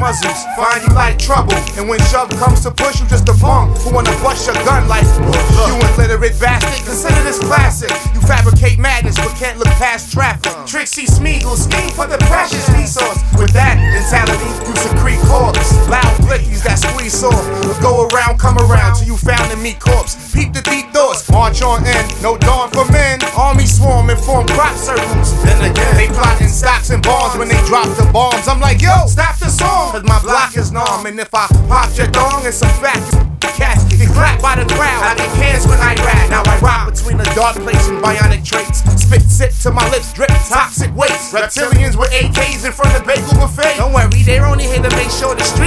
puzzles, find you like trouble. And when shove comes to push, you just a punk who wanna bust your gun like you illiterate bastard. Consider this classic. You fabricate madness but can't look past traffic. Trixie Smeagol, scheme for the precious resource. With that mentality, you secrete corpse. Loud blickies that squeeze off. Go around, come around till you found in me corpse. Peep the deep thoughts, march on in. No dawn for men. Army swarm and form crop circles. Then again, they plotting stocks and bonds when they drop the bombs. I'm like, yo, stop the song, cause my block is numb. And if I pop your dong and some facts, cats get clapped by the crowd. I get cans when I rap. Now I rock between the dark place and bionic traits. Spit sip to my lips, drip toxic waste. Reptilians with AKs in front of bagel buffet. Don't worry, they're only here to make sure the